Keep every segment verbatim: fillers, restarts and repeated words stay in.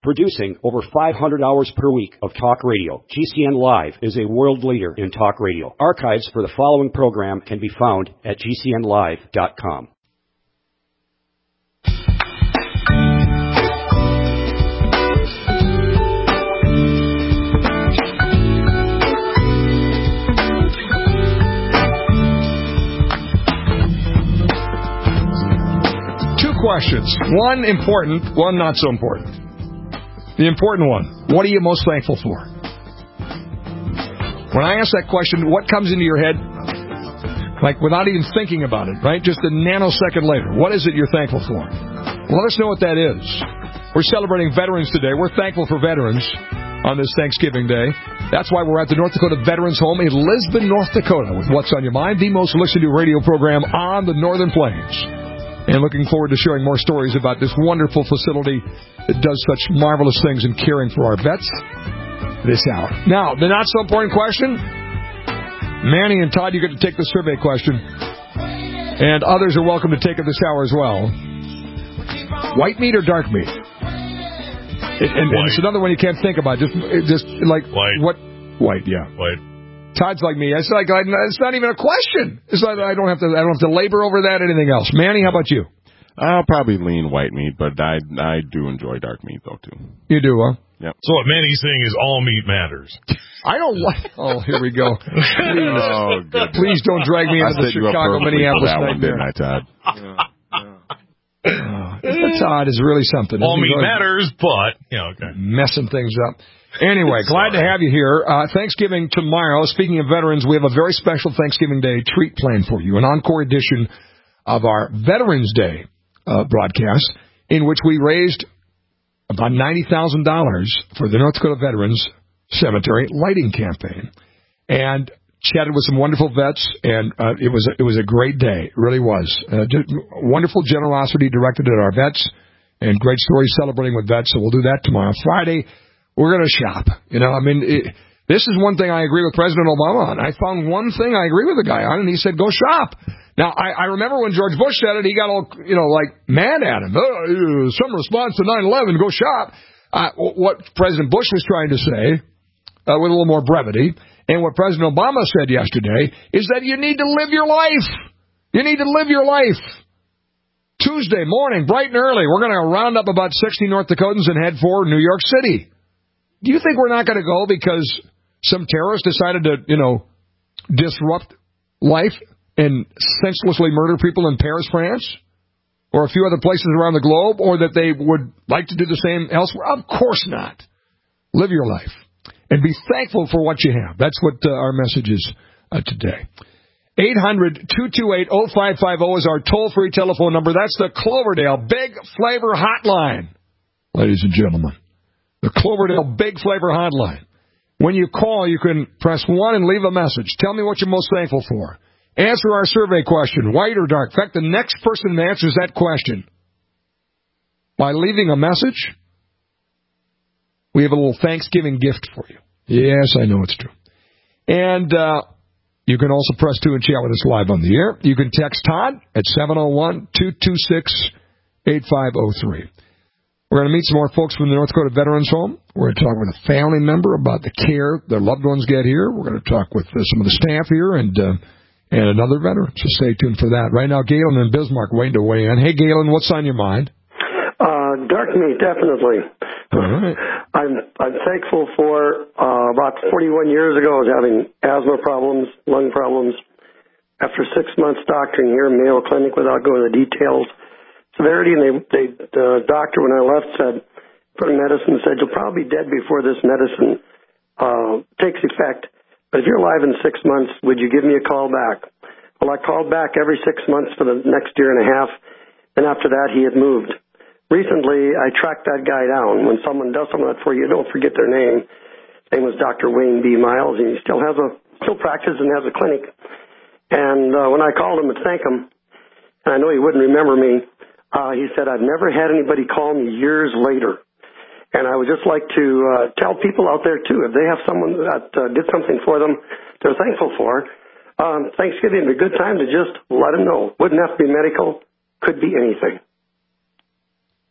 Producing over five hundred hours per week of talk radio, G C N Live is a world leader in talk radio. Archives for the following program can be found at G C N live dot com. Questions. One important, one not so important. The important one, what are you most thankful for? When I ask that question, what comes into your head? Like without even thinking about it, right? Just a nanosecond later. What is it you're thankful for? Let us know what that is. We're celebrating veterans today. We're thankful for veterans on this Thanksgiving Day. That's why we're at the North Dakota Veterans Home in Lisbon, North Dakota with What's on Your Mind, the most listened to radio program on the Northern Plains. And looking forward to sharing more stories about this wonderful facility that does such marvelous things in caring for our vets this hour. Now, the not-so-important question. Manny and Todd, you get to take the survey question. And others are welcome to take it this hour as well. White meat or dark meat? It, and, and it's another one you can't think about. Just, just like White. What? White, yeah. White. Todd's like me. It's like it's not even a question. It's like I don't have to. I don't have to labor over that. Anything else? Manny, how about you? I'll probably lean white meat, but I I do enjoy dark meat though too. You do, huh? Yep. So what Manny's saying is all meat matters. I don't like. Oh, here we go. Please, oh, good. Please don't drag me into the Chicago Minneapolis nightmare. One, didn't I, Todd? Yeah, yeah. Todd is really something. All meat matters, but yeah, okay. Messing things up. Anyway, glad to have you here. Uh, Thanksgiving tomorrow. Speaking of veterans, we have a very special Thanksgiving Day treat planned for you, an encore edition of our Veterans Day uh, broadcast, in which we raised about ninety thousand dollars for the North Dakota Veterans Cemetery lighting campaign, and chatted with some wonderful vets, and uh, it was a, it was a great day. It really was. Uh, just wonderful generosity directed at our vets, and great stories celebrating with vets. So we'll do that tomorrow. Friday, we're going to shop. You know, I mean, it, this is one thing I agree with President Obama on. I found one thing I agree with the guy on, and he said, go shop. Now, I, I remember when George Bush said it, he got all, you know, like, mad at him. Oh, some response to nine eleven, go shop. Uh, what President Bush was trying to say, uh, with a little more brevity, and what President Obama said yesterday, is that you need to live your life. You need to live your life. Tuesday morning, bright and early, we're going to round up about sixty North Dakotans and head for New York City. Do you think we're not going to go because some terrorist decided to, you know, disrupt life and senselessly murder people in Paris, France, or a few other places around the globe, or that they would like to do the same elsewhere? Of course not. Live your life and be thankful for what you have. That's what uh, our message is uh, today. eight hundred, two two eight, oh five five oh is our toll-free telephone number. That's the Cloverdale Big Flavor Hotline, ladies and gentlemen. The Cloverdale Big Flavor Hotline. When you call, you can press one and leave a message. Tell me what you're most thankful for. Answer our survey question, white or dark. In fact, the next person that answers that question by leaving a message, we have a little Thanksgiving gift for you. Yes, I know it's true. And uh, you can also press two and chat with us live on the air. You can text Todd at seven oh one, two two six, eight five oh three. We're going to meet some more folks from the North Dakota Veterans Home. We're going to talk with a family member about the care their loved ones get here. We're going to talk with uh, some of the staff here and uh, and another veteran. So stay tuned for that. Right now, Galen and Bismarck waiting to weigh in. Hey, Galen, what's on your mind? Uh, dark meat, definitely. All right. I'm I'm thankful for uh, about forty-one years ago, I was having asthma problems, lung problems. After six months doctoring here in Mayo Clinic, without going into details, severity, and they, they, the doctor, when I left, said, put in medicine, said, you'll probably be dead before this medicine uh, takes effect. But if you're alive in six months, would you give me a call back? Well, I called back every six months for the next year and a half, and after that, he had moved. Recently, I tracked that guy down. When someone does something like that for you, don't forget their name. His name was Doctor Wayne B. Miles, and he still has a still practices and has a clinic. And uh, when I called him to thank him, and I know he wouldn't remember me, Uh, he said, I've never had anybody call me years later. And I would just like to uh, tell people out there, too, if they have someone that uh, did something for them they're thankful for, um, Thanksgiving is a good time to just let them know. Wouldn't have to be medical. Could be anything.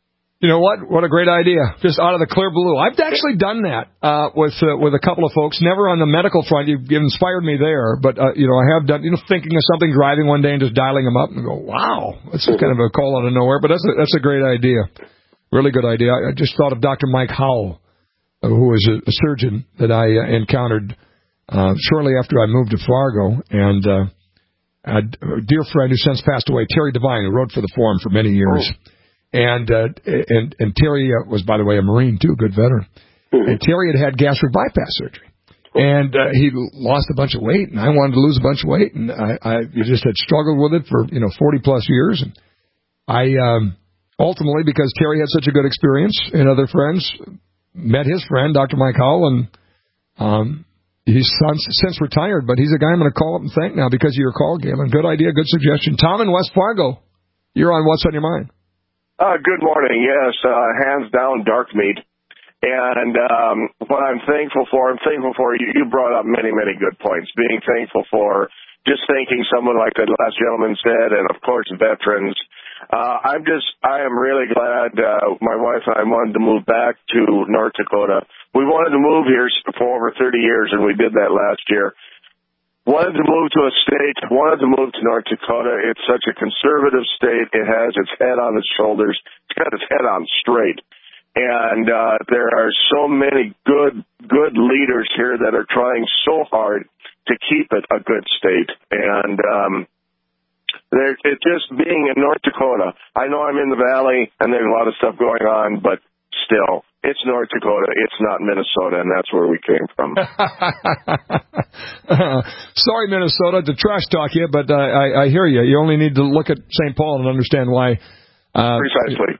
You know what? What a great idea. Just out of the clear blue. I've actually done that uh, with uh, with a couple of folks. Never on the medical front. You've inspired me there. But, uh, you know, I have done, you know, thinking of something, driving one day and just dialing them up and go, wow. That's kind of a call out of nowhere. But that's a, that's a great idea. Really good idea. I just thought of Doctor Mike Howell, uh, who was a, a surgeon that I uh, encountered uh, shortly after I moved to Fargo. And uh, a dear friend who since passed away, Terry Devine, who wrote for the Forum for many years. Oh. And, uh, and and Terry uh, was, by the way, a Marine, too, a good veteran. Mm-hmm. And Terry had had gastric bypass surgery. And uh, he lost a bunch of weight, and I wanted to lose a bunch of weight. And I, I just had struggled with it for, you know, forty-plus years. And I um, ultimately, because Terry had such a good experience and other friends, met his friend, Doctor Mike Howell, and um, he's since retired. But he's a guy I'm going to call up and thank now because of your call, Galen. Good idea, good suggestion. Tom in West Fargo, you're on What's on Your Mind. Uh, good morning. Yes, uh, hands down, dark meat. And um, what I'm thankful for, I'm thankful for, you, you brought up many, many good points. Being thankful for just thanking someone like the last gentleman said, and, of course, veterans. Uh, I'm just, I am really glad uh, my wife and I wanted to move back to North Dakota. We wanted to move here for over thirty years, and we did that last year. Wanted to move to a state, wanted to move to North Dakota. It's such a conservative state. It has its head on its shoulders. It's got its head on straight. And uh, there are so many good, good leaders here that are trying so hard to keep it a good state. And um, it's just being in North Dakota. I know I'm in the valley, and there's a lot of stuff going on, but still, it's North Dakota. It's not Minnesota, and that's where we came from. uh, sorry, Minnesota, to trash talk you, but uh, I, I hear you. You only need to look at Saint Paul and understand why. Uh, Precisely.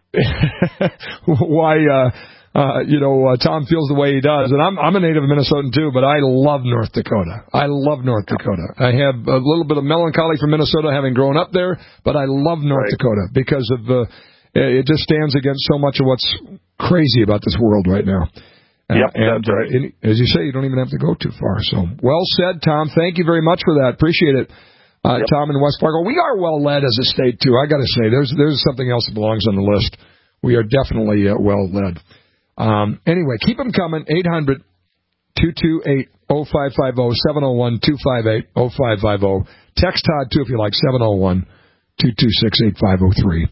why, uh, uh, you know, uh, Tom feels the way he does. And I'm, I'm a native Minnesotan, too, but I love North Dakota. I love North Dakota. I have a little bit of melancholy for Minnesota having grown up there, but I love North right. Dakota because of the. Uh, it just stands against so much of what's crazy about this world right now. Uh, yep, and that's right. uh, as you say, you don't even have to go too far. So, well said, Tom. Thank you very much for that. Appreciate it, uh, yep. Tom in West Fargo. We are well led as a state too. I got to say, there's there's something else that belongs on the list. We are definitely uh, well led. Um, anyway, keep them coming. eight hundred, two two eight, oh five five oh, seven oh one, two five eight, oh five five oh. Text Todd too if you like, seven oh one, two two six, eight five oh three.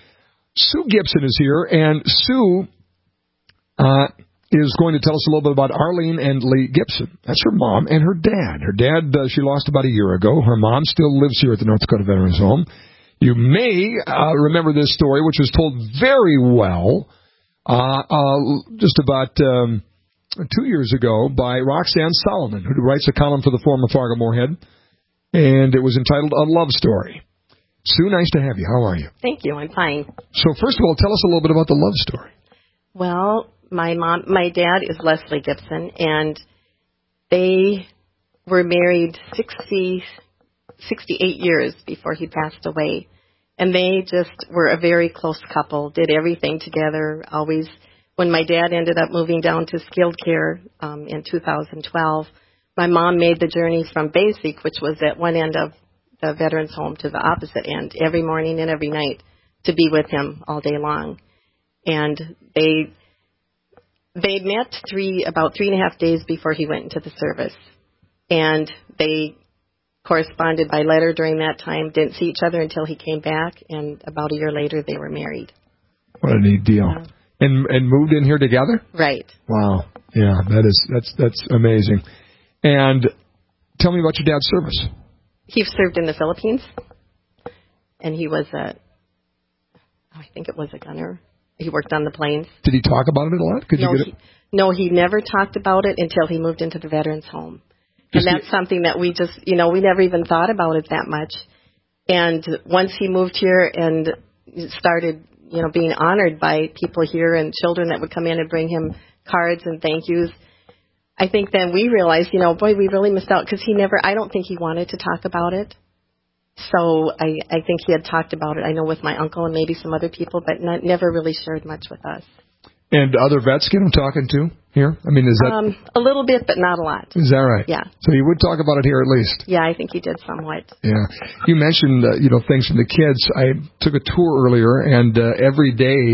Sue Gibson is here, and Sue uh, is going to tell us a little bit about Arlene and Lee Gibson. That's her mom and her dad. Her dad, uh, she lost about a year ago. Her mom still lives here at the North Dakota Veterans Home. You may uh, remember this story, which was told very well uh, uh, just about um, two years ago by Roxanne Solomon, who writes a column for the Forum of Fargo Moorhead, and it was entitled A Love Story. Sue, nice to have you. How are you? Thank you. I'm fine. So first of all, tell us a little bit about the love story. Well, my mom, my dad is Leslie Gibson, and they were married sixty, sixty-eight years before he passed away. And they just were a very close couple, did everything together, always. When my dad ended up moving down to skilled care um, in two thousand twelve, my mom made the journey from Basic, which was at one end of the veterans home, to the opposite end every morning and every night to be with him all day long. And they they met three about three and a half days before he went into the service. And they corresponded by letter during that time, didn't see each other until he came back, and about a year later they were married. What a neat deal. Yeah. And and moved in here together? Right. Wow. Yeah, that is that's that's amazing. And tell me about your dad's service. He served in the Philippines, and he was a, I think it was a gunner. He worked on the planes. Did he talk about it a lot? Could no, you get he, it? No, he never talked about it until he moved into the veterans home. Just and that's the, something that we just, you know, we never even thought about it that much. And once he moved here and started, you know, being honored by people here and children that would come in and bring him cards and thank yous, I think then we realized, you know, boy, we really missed out, because he never, I don't think he wanted to talk about it. So I, I think he had talked about it, I know, with my uncle and maybe some other people, but not, never really shared much with us. And other vets get him talking to here? I mean, is that... Um, a little bit, but not a lot. Is that right? Yeah. So you would talk about it here at least? Yeah, I think he did somewhat. Yeah. You mentioned, uh, you know, things from the kids. I took a tour earlier, and uh, every day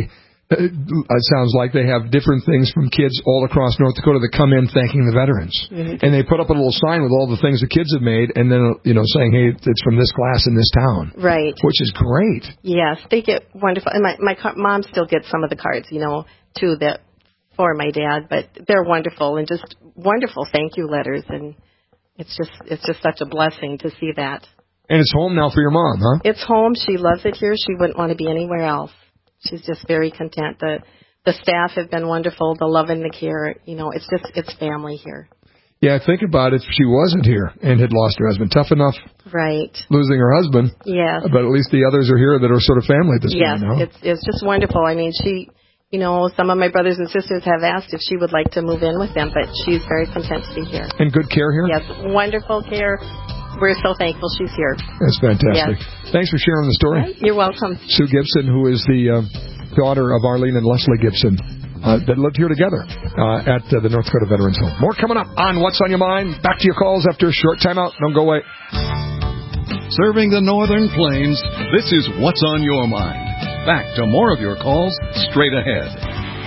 It sounds like they have different things from kids all across North Dakota that come in thanking the veterans. Mm-hmm. And they put up a little sign with all the things the kids have made and then, you know, saying, hey, it's from this class in this town. Right. Which is great. Yes, they get wonderful. And my, my mom still gets some of the cards, you know, too, that for my dad. But they're wonderful and just wonderful thank you letters. And it's just it's just such a blessing to see that. And it's home now for your mom, huh? It's home. She loves it here. She wouldn't want to be anywhere else. She's just very content. The the staff have been wonderful. The love and the care. You know, it's just it's family here. Yeah, think about it. If she wasn't here and had lost her husband, tough enough. Right. Losing her husband. Yes. But at least the others are here that are sort of family at this yes, point. Yes, it's it's just wonderful. I mean, she, you know, some of my brothers and sisters have asked if she would like to move in with them, but she's very content to be here. And good care here? Yes, wonderful care. We're so thankful she's here. That's fantastic. Yes. Thanks for sharing the story. Right. You're welcome. Sue Gibson, who is the uh, daughter of Arlene and Leslie Gibson, uh, that lived here together uh, at uh, the North Dakota Veterans Home. More coming up on What's on Your Mind. Back to your calls after a short timeout. Don't go away. Serving the Northern Plains, this is What's on Your Mind. Back to more of your calls straight ahead.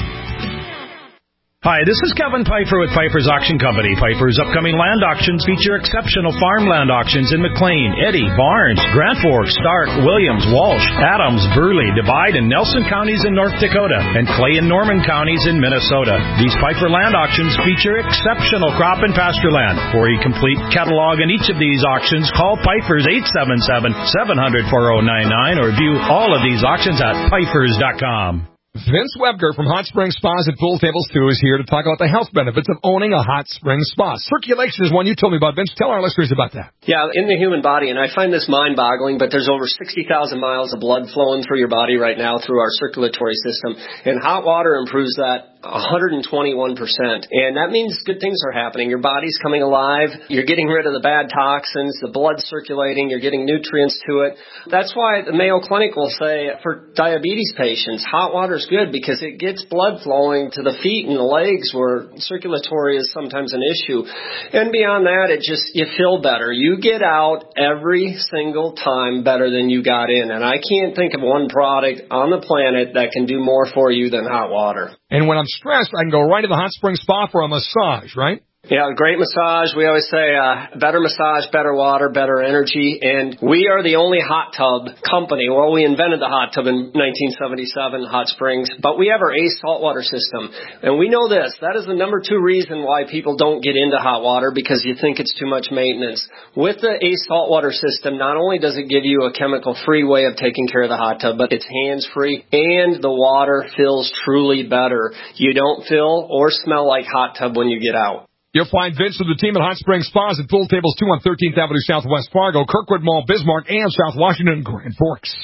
Hi, this is Kevin Pfeiffer with Pfeiffer's Auction Company. Pfeiffer's upcoming land auctions feature exceptional farmland auctions in McLean, Eddy, Barnes, Grand Forks, Stark, Williams, Walsh, Adams, Burley, Divide, and Nelson counties in North Dakota, and Clay and Norman counties in Minnesota. These Pfeiffer land auctions feature exceptional crop and pasture land. For a complete catalog in each of these auctions, call Pfeiffer's eight seven seven, seven hundred, four oh nine nine or view all of these auctions at Pfeiffer's dot com. Vince Webger from Hot Springs Spas and Pool Tables two is here to talk about the health benefits of owning a hot spring spa. Circulation is one you told me about, Vince. Tell our listeners about that. Yeah, in the human body, and I find this mind-boggling, but there's over sixty thousand miles of blood flowing through your body right now through our circulatory system, and hot water improves that one hundred twenty-one percent. And that means good things are happening. Your body's coming alive. You're getting rid of the bad toxins, the blood's circulating, you're getting nutrients to it. That's why the Mayo Clinic will say for diabetes patients, hot water is good because it gets blood flowing to the feet and the legs where circulatory is sometimes an issue. And beyond that, it just, you feel better. You get out every single time better than you got in. And I can't think of one product on the planet that can do more for you than hot water. And when I'm stressed, I can go right to the hot spring spa for a massage, right? Yeah, great massage. We always say uh, better massage, better water, better energy. And we are the only hot tub company. Well, we invented the hot tub in nineteen seventy-seven, Hot Springs. But we have our ACE saltwater system. And we know this. That is the number two reason why people don't get into hot water, because you think it's too much maintenance. With the ACE saltwater system, not only does it give you a chemical-free way of taking care of the hot tub, but it's hands-free and the water feels truly better. You don't feel or smell like hot tub when you get out. You'll find Vince and the team at Hot Springs Spas and Pool Tables two on thirteenth Avenue Southwest Fargo, Kirkwood Mall, Bismarck, and South Washington, and Grand Forks.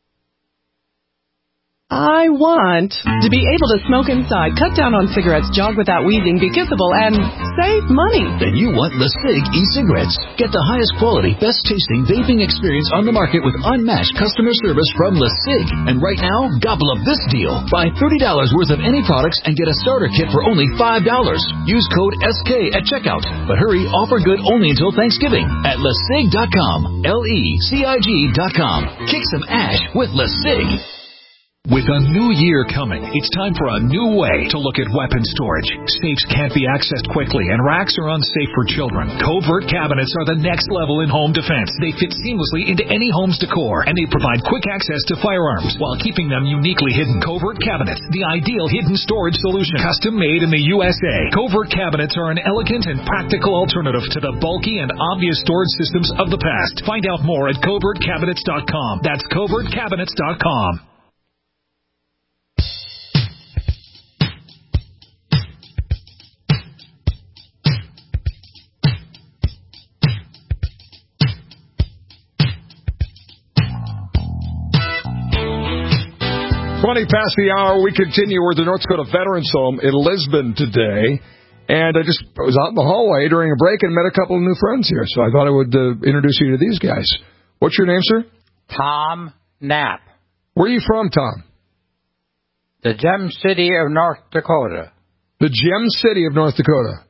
I want to be able to smoke inside, cut down on cigarettes, jog without wheezing, be kissable, and save money. Then you want LeSig e-cigarettes. Get the highest quality, best tasting vaping experience on the market with unmatched customer service from LeSig. And right now, gobble up this deal. Buy thirty dollars worth of any products and get a starter kit for only five dollars. Use code S K at checkout. But hurry, offer good only until Thanksgiving at lesig dot com. L E C I G dot com. Kick some ash with LeSig. With a new year coming, it's time for a new way to look at weapon storage. Safes can't be accessed quickly, and racks are unsafe for children. Covert cabinets are the next level in home defense. They fit seamlessly into any home's decor, and they provide quick access to firearms while keeping them uniquely hidden. Covert cabinets, the ideal hidden storage solution. Custom made in the U S A. Covert cabinets are an elegant and practical alternative to the bulky and obvious storage systems of the past. Find out more at covert cabinets dot com. That's covert cabinets dot com. twenty past the hour, we continue. We're at the North Dakota Veterans Home in Lisbon today. And I just I was out in the hallway during a break and met a couple of new friends here. So I thought I would uh, introduce you to these guys. What's your name, sir? Tom Knapp. Where are you from, Tom? The Gem City of North Dakota. The Gem City of North Dakota.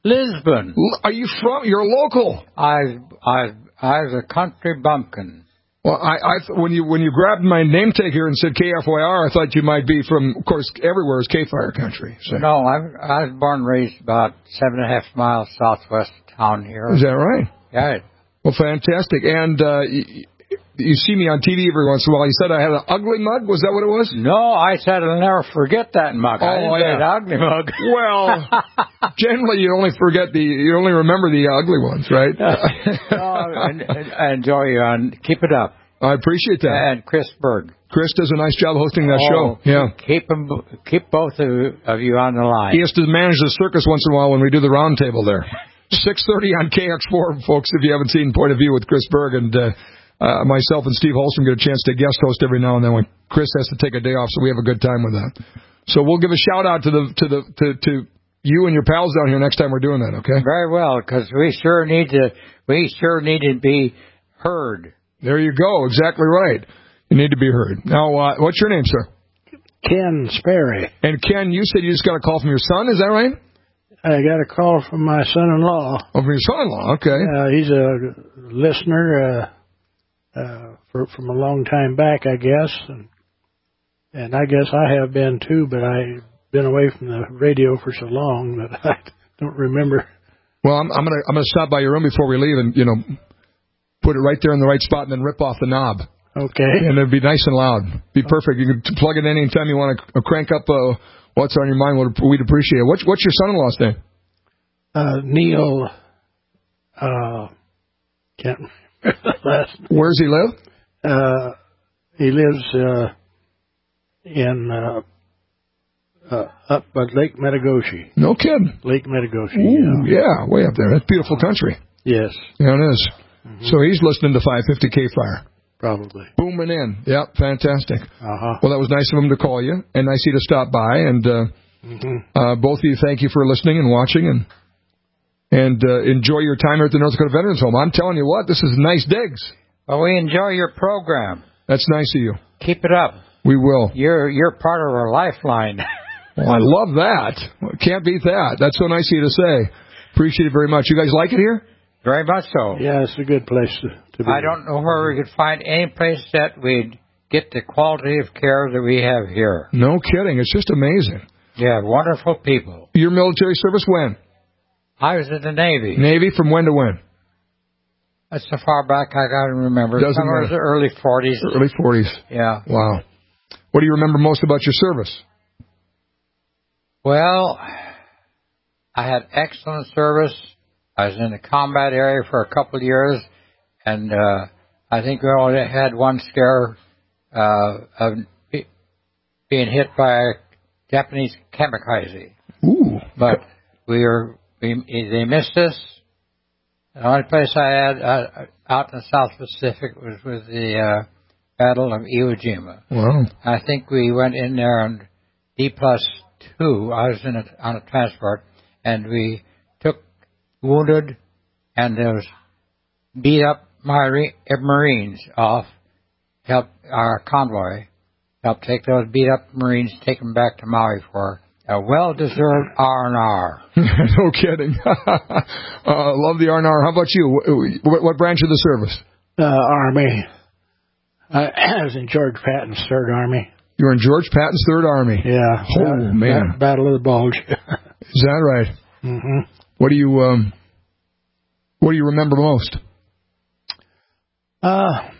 Lisbon. Are you from? You're local. I I I was a country bumpkin. Well, I, I when you when you grabbed my name tag here and said K F Y R, I thought you might be from, of course, everywhere is K-Fire country. So. No, I, I was born and raised about seven and a half miles southwest of town here. Is that right? Yeah. Well, fantastic. And uh, you, you see me on T V every once in a while. You said I had an ugly mug. Was that what it was? No, I said I'll never forget that mug. Oh, I didn't yeah. say an ugly mug. Well, generally you only forget the, you only remember the ugly ones, right? No, and, and I enjoy you, and keep it up. I appreciate that. And Chris Berg. Chris does a nice job hosting that oh, show. Yeah. Keep them, keep both of, of you on the line. He has to manage the circus once in a while when we do the round table there. six thirty on K X four, folks, if you haven't seen Point of View with Chris Berg. And uh, uh, myself and Steve Holstrom get a chance to guest host every now and then when Chris has to take a day off, so we have a good time with that. So we'll give a shout-out to the to the to, to you and your pals down here next time we're doing that, okay? Very well, because we sure need to, we sure need to be heard. There you go. Exactly right. You need to be heard. Now, uh, what's your name, sir? Ken Sperry. And Ken, you said you just got a call from your son. Is that right? I got a call from my son-in-law. Oh, from your son-in-law. Okay. Uh, he's a listener uh, uh, for, from a long time back, I guess, and and I guess I have been too. But I've been away from the radio for so long that I don't remember. Well, I'm, I'm gonna I'm gonna stop by your room before we leave, and you know, put it right there in the right spot, and then rip off the knob. Okay. And it'd be nice and loud. Be perfect. You can plug it in anytime you want to crank up uh, what's on your mind. We'd appreciate it. What's, what's your son-in-law's name? Uh, Neil. Uh, can't remember the last name. Where does he live? Uh, he lives uh, in uh, uh, up by Lake Metagoshi. No kidding. Lake Metagoshi. Ooh, yeah. yeah, way up there. That's beautiful country. Yes. Yeah, it is. Mm-hmm. So he's listening to five fifty K-Fire. Probably. Booming in. Yep, fantastic. Uh-huh. Well, that was nice of him to call you, and nice of you to stop by. And uh, mm-hmm. uh, both of you, thank you for listening and watching, and and uh, enjoy your time here at the North Dakota Veterans Home. I'm telling you what, this is nice digs. Well, we enjoy your program. That's nice of you. Keep it up. We will. You're you're part of our lifeline. Well, I love that. Can't beat that. That's so nice of you to say. Appreciate it very much. You guys like it here? Very much so. Yeah, it's a good place to, to be. I don't know where we could find any place that we'd get the quality of care that we have here. No kidding. It's just amazing. Yeah, wonderful people. Your military service when? I was in the Navy. Navy from when to when? That's so far back I got to remember. Doesn't Somewhere in the early forties. Early forties. Yeah. Wow. What do you remember most about your service? Well, I had excellent service. I was in the combat area for a couple of years, and uh, I think we only had one scare uh, of be, being hit by a Japanese kamikaze. Ooh! But we were we, they missed us. The only place I had uh, out in the South Pacific was with the uh, Battle of Iwo Jima. Wow! I think we went in there on D plus two. I was in a, on a transport, and we took wounded and those beat up Marines off, helped our convoy, helped take those beat up Marines, take them back to Maui for a well-deserved R and R. No kidding. uh, love the R and R. How about you? What, what branch of the service? Uh, Army. I, I was in George Patton's Third Army. You were in George Patton's Third Army? Yeah. Oh, Battle, man. Battle of the Bulge. Is that right? Mm-hmm. What do you um, What do you remember most? Uh,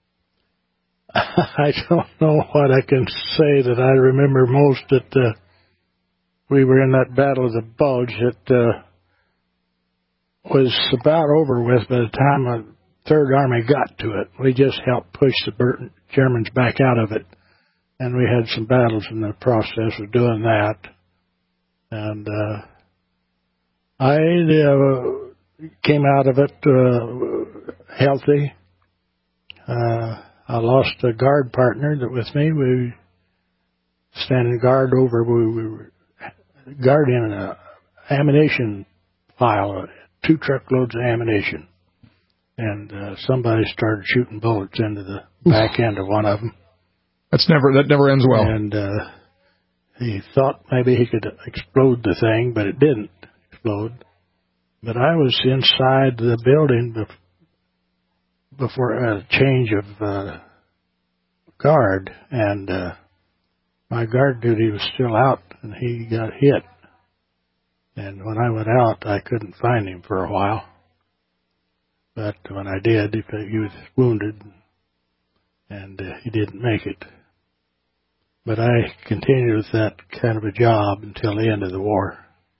I don't know what I can say that I remember most. That uh, we were in that Battle of the Bulge. It uh, was about over with by the time the Third Army got to it. We just helped push the Germans back out of it, and we had some battles in the process of doing that. And uh, I uh, came out of it uh, healthy. Uh, I lost a guard partner that with me. We standing guard over. We, we were guarding an ammunition pile, two truckloads of ammunition, and uh, somebody started shooting bullets into the back end of one of them. That's never that never ends well. And uh, he thought maybe he could explode the thing, but it didn't explode. But I was inside the building before a change of uh, guard, and uh, my guard duty was still out, and he got hit. And when I went out, I couldn't find him for a while. But when I did, he was wounded, and uh, he didn't make it. But I continued with that kind of a job until the end of the war,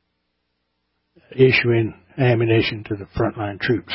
issuing ammunition to the frontline troops.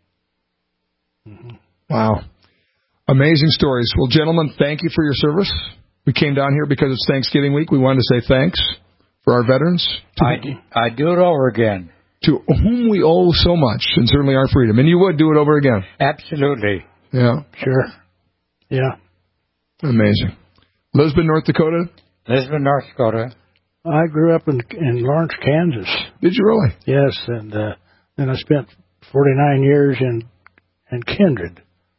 Mm-hmm. Wow. Amazing stories. Well, gentlemen, thank you for your service. We came down here because it's Thanksgiving week. We wanted to say thanks for our veterans. I do, I do it over again. To whom we owe so much, and certainly our freedom. And you would do it over again. Absolutely. Yeah. Sure. Yeah. Amazing. Lisbon, North Dakota? Lisbon, North Dakota. I grew up in, in Lawrence, Kansas. Did you really? Yes, and uh, then I spent forty-nine years in, in Kindred.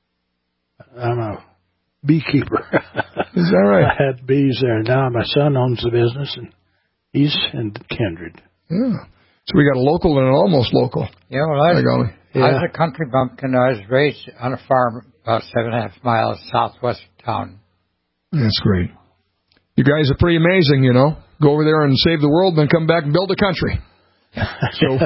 I'm a beekeeper. Is that right? I had bees there. Now my son owns the business, and he's in Kindred. Yeah. So we got a local and an almost local. Yeah, well, I, was, yeah. I was a country bumpkin. I was raised on a farm about seven and a half miles southwest of town. That's great. You guys are pretty amazing, you know. Go over there and save the world, then come back and build a country. So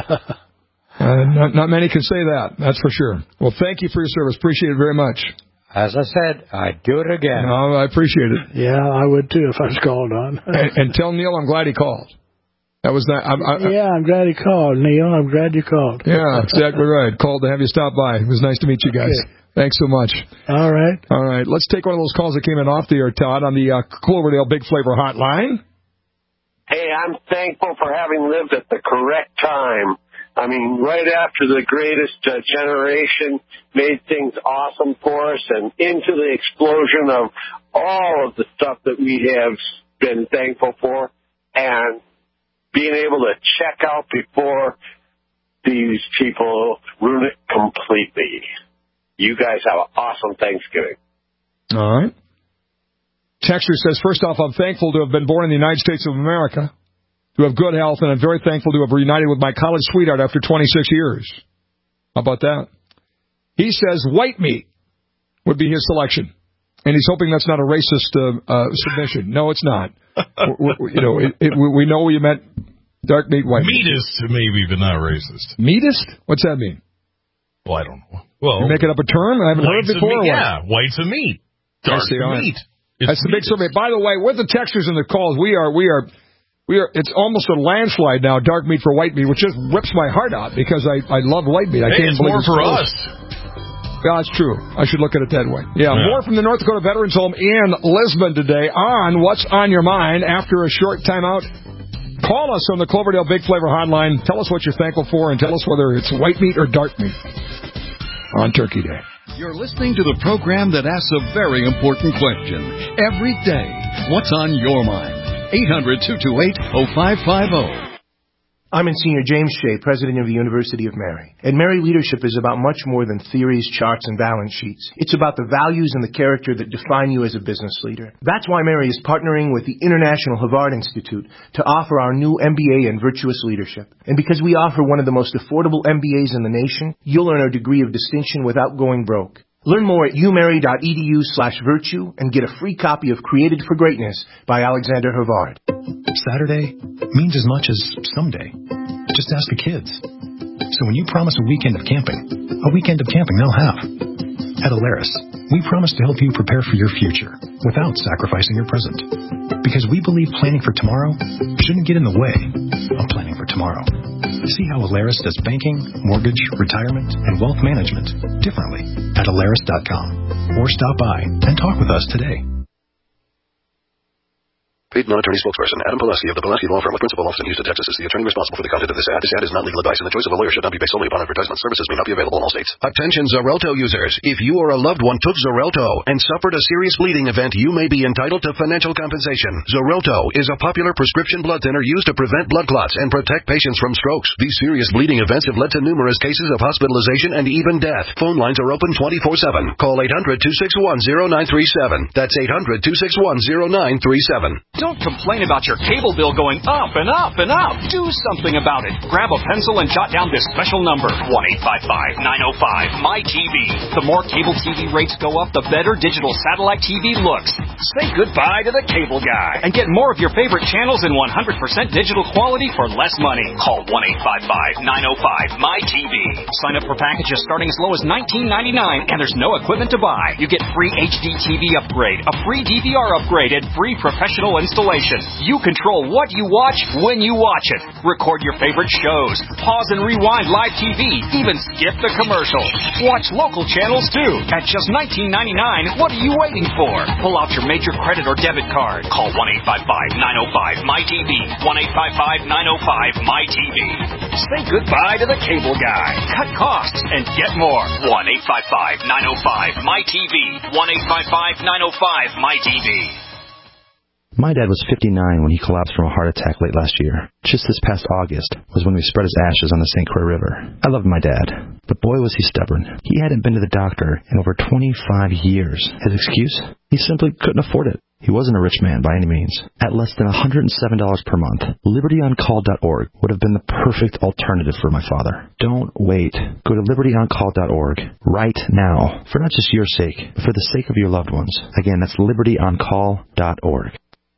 uh, not, not many can say that, that's for sure. Well, thank you for your service. Appreciate it very much. As I said, I'd do it again. No, I appreciate it. Yeah, I would too if I was called on. and, and tell Neil I'm glad he called. That was that. I, I, yeah, I'm glad he called, Neil. I'm glad you called. Yeah, exactly right. Called to have you stop by. It was nice to meet you guys. Okay. Thanks so much. All right. All right. Let's take one of those calls that came in off the air, Todd, on the uh, Cloverdale Big Flavor Hotline. Hey, I'm thankful for having lived at the correct time. I mean, right after the greatest uh, generation made things awesome for us and into the explosion of all of the stuff that we have been thankful for, and being able to check out before these people ruin it completely. You guys have an awesome Thanksgiving. All right. Texter says, first off, I'm thankful to have been born in the United States of America, to have good health, and I'm very thankful to have reunited with my college sweetheart after twenty-six years. How about that? He says white meat would be his selection, and he's hoping that's not a racist uh, uh, submission. No, it's not. we, we, you know, it, it, we know you meant dark meat, white meat. Meatist, maybe, but not racist. Meatist? What's that mean? Well, I don't know. Well, you're making up a term I haven't heard before. Meat, yeah, whites of meat. Dark meat. That's the big survey. By the way, with the texters and the calls, we are, we are, we are. It's almost a landslide now. Dark meat for white meat, which just rips my heart out because I, I love white meat. I hey, can't it's believe more it's for close. us. Yeah, that's true. I should look at it that way. Yeah, yeah, more from the North Dakota Veterans Home in Lisbon today on What's on Your Mind after a short time out. Call us on the Cloverdale Big Flavor Hotline. Tell us what you're thankful for and tell us whether it's white meat or dark meat on Turkey Day. You're listening to the program that asks a very important question every day. What's on your mind? eight hundred, two two eight, oh five five oh. I'm Monsignor James Shea, President of the University of Mary. And Mary leadership is about much more than theories, charts, and balance sheets. It's about the values and the character that define you as a business leader. That's why Mary is partnering with the International Havard Institute to offer our new M B A in Virtuous Leadership. And because we offer one of the most affordable M B As in the nation, you'll earn a degree of distinction without going broke. Learn more at umary.edu slash virtue and get a free copy of Created for Greatness by Alexander Havard. Saturday means as much as someday. Just ask the kids. So when you promise a weekend of camping, a weekend of camping they'll have. At Alaris, we promise to help you prepare for your future without sacrificing your present. Because we believe planning for tomorrow shouldn't get in the way of planning for tomorrow. See how Alaris does banking, mortgage, retirement, and wealth management differently at Alaris dot com. Or stop by and talk with us today. Paid non-attorney spokesperson Adam Pulaski of the Pulaski Law Firm with principal office in Houston, Texas, is the attorney responsible for the content of this ad. This ad is not legal advice, and the choice of a lawyer should not be based solely upon advertisement. Services may not be available in all states. Attention Xarelto users. If you or a loved one took Xarelto and suffered a serious bleeding event, you may be entitled to financial compensation. Xarelto is a popular prescription blood thinner used to prevent blood clots and protect patients from strokes. These serious bleeding events have led to numerous cases of hospitalization and even death. Phone lines are open twenty-four seven. Call eight hundred, two six one, zero nine three seven. That's eight hundred, two six one, zero nine three seven. Don't complain about your cable bill going up and up and up. Do something about it. Grab a pencil and jot down this special number, one eight five five, nine oh five, M Y T V. The more cable T V rates go up, the better digital satellite T V looks. Say goodbye to the cable guy and get more of your favorite channels in one hundred percent digital quality for less money. Call one eight five five, nine oh five, M Y T V. Sign up for packages starting as low as nineteen ninety-nine, and there's no equipment to buy. You get free H D T V upgrade, a free D V R upgrade, and free professional installation. You control what you watch when you watch it. Record your favorite shows. Pause and rewind live T V. Even skip the commercial. Watch local channels too. At just nineteen ninety-nine, what are you waiting for? Pull out your major credit or debit card. Call one eight five five, nine oh five, M Y T V. one eight five five, nine oh five, M Y T V. Say goodbye to the cable guy. Cut costs and get more. one eight five five, nine oh five, M Y T V. one eight five five, nine oh five, M Y T V. My dad was fifty-nine when he collapsed from a heart attack late last year. Just this past August was when we spread his ashes on the Saint Croix River. I loved my dad, but boy was he stubborn. He hadn't been to the doctor in over twenty-five years. His excuse? He simply couldn't afford it. He wasn't a rich man by any means. At less than one hundred seven dollars per month, liberty on call dot org would have been the perfect alternative for my father. Don't wait. Go to liberty on call dot org right now, for not just your sake, but for the sake of your loved ones. Again, that's liberty on call dot org.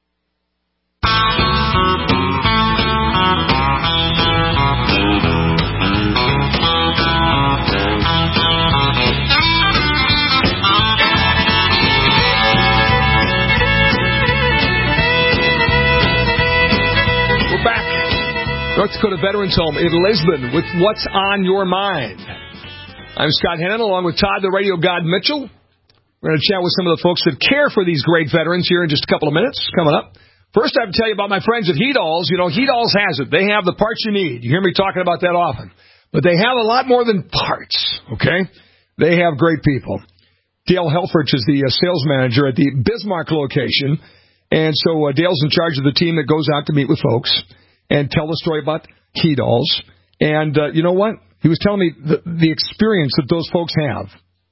North Dakota Veterans Home in Lisbon with What's on Your Mind. I'm Scott Hennon along with Todd the Radio God Mitchell. We're going to chat with some of the folks that care for these great veterans here in just a couple of minutes coming up. First, I have to tell you about my friends at Heat-Alls. You know, Heat-Alls has it. They have the parts you need. You hear me talking about that often. But they have a lot more than parts, okay? They have great people. Dale Helfrich is the uh, sales manager at the Bismarck location. And so uh, Dale's in charge of the team that goes out to meet with folks and tell the story about Heat-Alls. And uh, you know what? He was telling me the, the experience that those folks have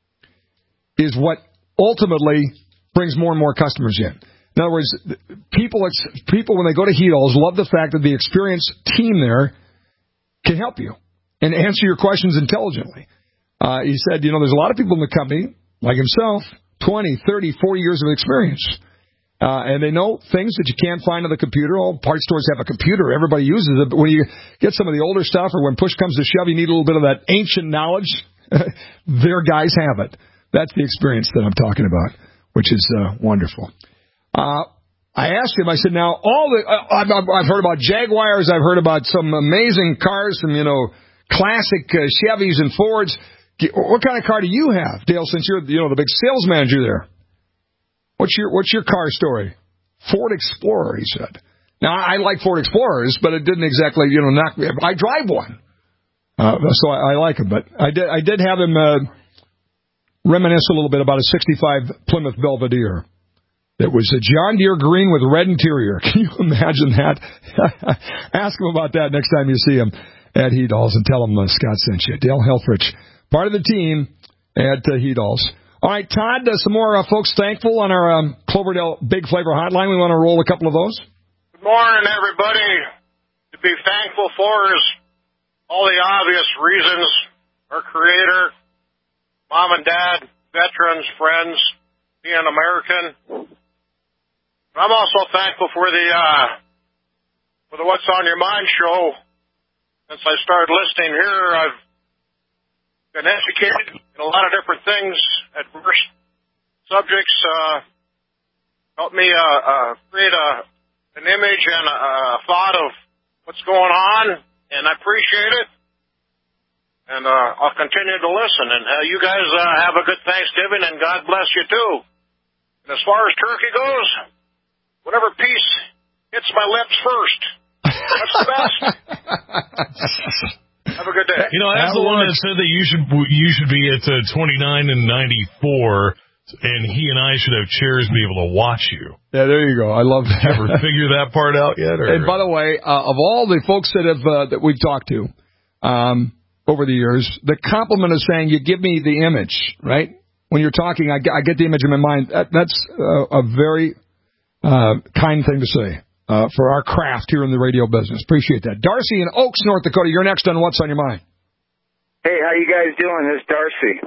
is what ultimately brings more and more customers in. In other words, people, people when they go to Heat-Alls, love the fact that the experienced team there can help you and answer your questions intelligently. Uh, he said, you know, there's a lot of people in the company, like himself, twenty, thirty, forty years of experience. Uh, and they know things that you can't find on the computer. All parts stores have a computer. Everybody uses it. But when you get some of the older stuff or when push comes to shove, you need a little bit of that ancient knowledge. Their guys have it. That's the experience that I'm talking about, which is uh, wonderful. Uh, I asked him, I said, now, all the uh, I've, I've heard about Jaguars. I've heard about some amazing cars, some, you know, classic uh, Chevys and Fords. What kind of car do you have, Dale, since you're, you know, the big sales manager there? What's your what's your car story? Ford Explorer, he said. Now, I like Ford Explorers, but it didn't exactly, you know, knock me. I drive one, uh, so I, I like them. But I did I did have him uh, reminisce a little bit about a sixty-five Plymouth Belvedere. It was a John Deere green with red interior. Can you imagine that? Ask him about that next time you see him at Heat-Alls and tell him uh, Scott sent you. Dale Helfrich, part of the team at uh, Heat-Alls. All right, Todd, uh, some more uh, folks thankful on our um, Cloverdale Big Flavor Hotline. We want to roll a couple of those. Good morning, everybody. To be thankful for is all the obvious reasons. Our Creator, Mom and Dad, veterans, friends, being American. I'm also thankful for the uh, for the What's on Your Mind show. Since I started listening here, I've been educated in a lot of different things, adverse subjects, uh, helped me uh, uh, create a, an image and a, a thought of what's going on, and I appreciate it. And uh, I'll continue to listen. And uh, you guys uh, have a good Thanksgiving, and God bless you, too. And as far as turkey goes, whatever piece hits my lips first, that's the best. Have a good day. You know, that's that the one that said that you should you should be at uh, twenty-nine and ninety-four, and he and I should have chairs and be able to watch you. Yeah, there you go. I love that. Ever figure that part out yet? Or? And by the way, uh, of all the folks that have uh, that we've talked to um, over the years, the compliment of saying you give me the image, right? When you're talking, I, I get the image in my mind. That, that's uh, a very uh, kind thing to say uh, for our craft here in the radio business. Appreciate that. Darcy in Oaks, North Dakota, you're next on What's on Your Mind. Hey, how you guys doing? This is Darcy.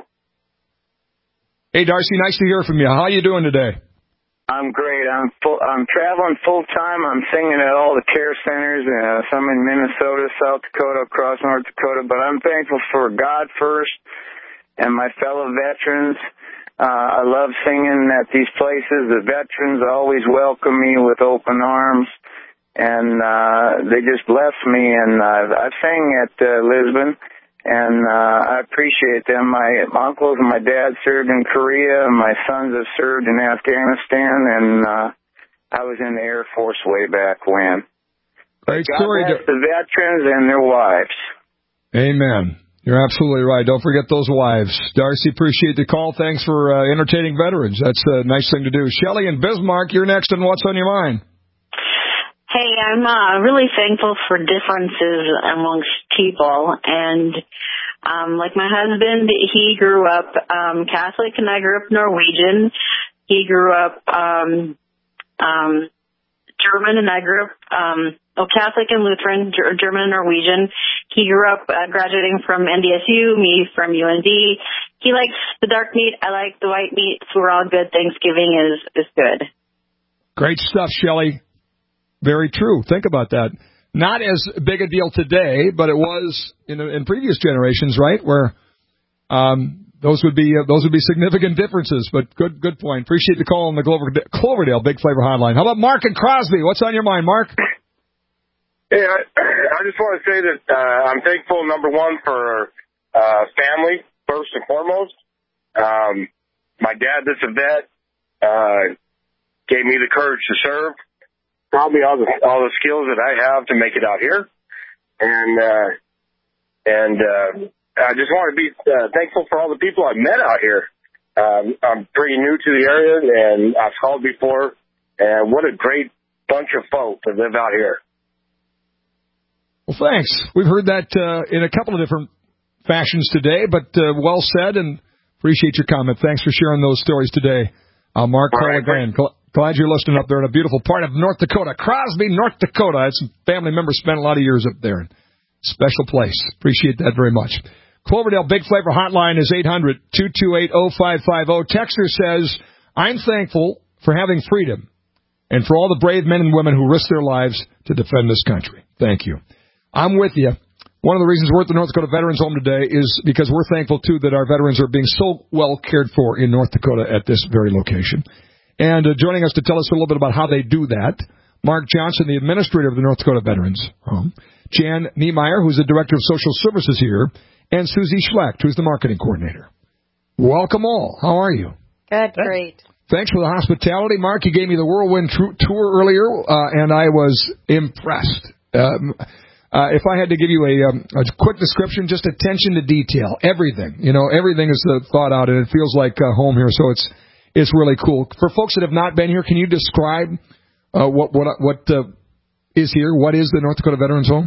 Hey, Darcy, nice to hear from you. How are you doing today? I'm great. I'm full, I'm traveling full time. I'm singing at all the care centers. Uh, some in Minnesota, South Dakota, across North Dakota. But I'm thankful for God first and my fellow veterans. Uh, I love singing at these places. The veterans always welcome me with open arms, and uh, they just bless me. And uh, I sang at uh, Lisbon. And uh, I appreciate them. My uncles and my dad served in Korea, and my sons have served in Afghanistan, and uh, I was in the Air Force way back when. Great God story. bless the veterans and their wives. Amen. You're absolutely right. Don't forget those wives. Darcy, appreciate the call. Thanks for uh, entertaining veterans. That's a nice thing to do. Shelley in Bismarck, you're next on What's on Your Mind. Hey, I'm uh, really thankful for differences amongst people. And um, like my husband, he grew up um, Catholic and I grew up Norwegian. He grew up um, um, German and I grew up um, oh, Catholic and Lutheran, G- German and Norwegian. He grew up uh, graduating from N D S U, me from U N D. He likes the dark meat. I like the white meat. So we're all good. Thanksgiving is, is good. Great stuff, Shelley. Very true. Think about that. Not as big a deal today, but it was in, in previous generations, right? Where um, those would be uh, those would be significant differences. But good good point. Appreciate the call on the Clover, Cloverdale Big Flavor Hotline. How about Mark and Crosby? What's on your mind, Mark? Hey, I, I just want to say that uh, I'm thankful, number one, for uh, family first and foremost. Um, my dad, that's a vet, uh, gave me the courage to serve. Probably all the all the skills that I have to make it out here, and uh, and uh, I just want to be uh, thankful for all the people I've met out here. Um, I'm pretty new to the area, and I've called before, and what a great bunch of folk to live out here. Well, thanks. We've heard that uh, in a couple of different fashions today, but uh, well said, and appreciate your comment. Thanks for sharing those stories today, uh, Mark Colligan. Glad you're listening up there in a beautiful part of North Dakota. Crosby, North Dakota. I had some family members spent a lot of years up there. Special place. Appreciate that very much. Cloverdale Big Flavor Hotline is eight hundred, two two eight, oh five five oh. Texter says, I'm thankful for having freedom and for all the brave men and women who risk their lives to defend this country. Thank you. I'm with you. One of the reasons we're at the North Dakota Veterans Home today is because we're thankful, too, that our veterans are being so well cared for in North Dakota at this very location. And uh, joining us to tell us a little bit about how they do that, Mark Johnson, the administrator of the North Dakota Veterans Home, Jan Niemeyer, who's the director of social services here, and Susie Schlecht, who's the marketing coordinator. Welcome all. How are you? Good, great. Thanks for the hospitality. Mark, you gave me the whirlwind tr- tour earlier, uh, and I was impressed. Um, uh, if I had to give you a, um, a quick description, just attention to detail, everything. You know, everything is uh, thought out, and it feels like uh, home here, so it's It's really cool. For folks that have not been here, can you describe uh, what what what uh, is here? What is the North Dakota Veterans Home?